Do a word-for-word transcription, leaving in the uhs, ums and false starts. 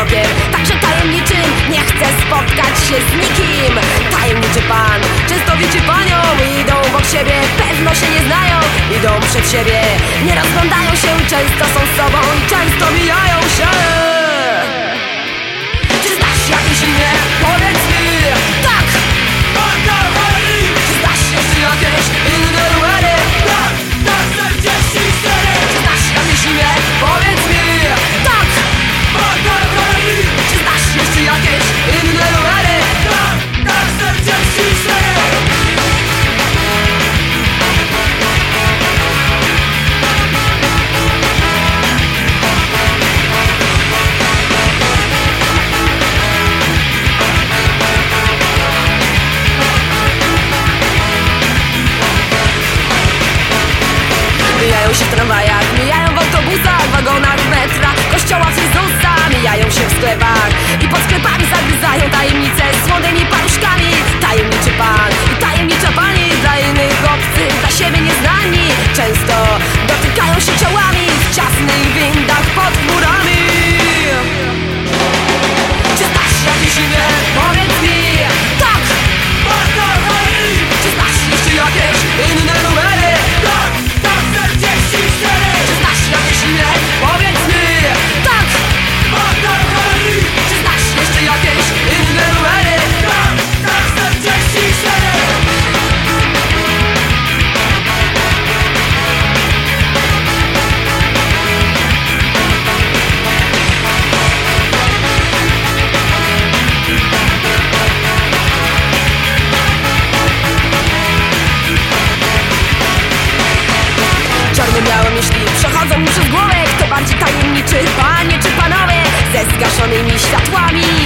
człowiekiem, także tajemniczym. Nie chcę spotkać się z nikim. Tajemniczy pan, często wiecie panią. Idą obok siebie, pewno się nie znają. Idą przed siebie, nie rozglądają się. Często są sobą i często mijają się. Czy znasz jakieś imię? Powiedz mi. Tak! Czy znasz jeszcze jakieś inne numery? Tak, tak, czterdzieści cztery. Czy znasz jakieś imię? Powiedz mi. Tak! Czy znasz jeszcze jakieś inne numery? Tak, tak, czterdzieści cztery. Mijają się w tramwajach, mijają w autobusach, wagonach metra, kościołach Jezusa. Mijają się w sklepach i pod sklepami zagryzają tajemnice słonymi paluszkami. Tajemniczy pan i tajemnicza pani, dla innych obcych, dla siebie nieznani. Często dotykają się ciałami w ciasnych windach pod chmurami. Czy znasz jakieś imię? Powiedz mi. Tak! Czy znasz jeszcze jakieś inne numery? Tak, tak, czterdzieści cztery. Czy znasz jakieś imię? Powiedz mi. Tak! Czy znasz jeszcze jakieś inne numery? Tak, tak, czterdzieści cztery. Czarno-białe myśli przechodzą mi przez głowę. Kto bardziej tajemniczy, panie czy panowie? Ze zgaszonymi światłami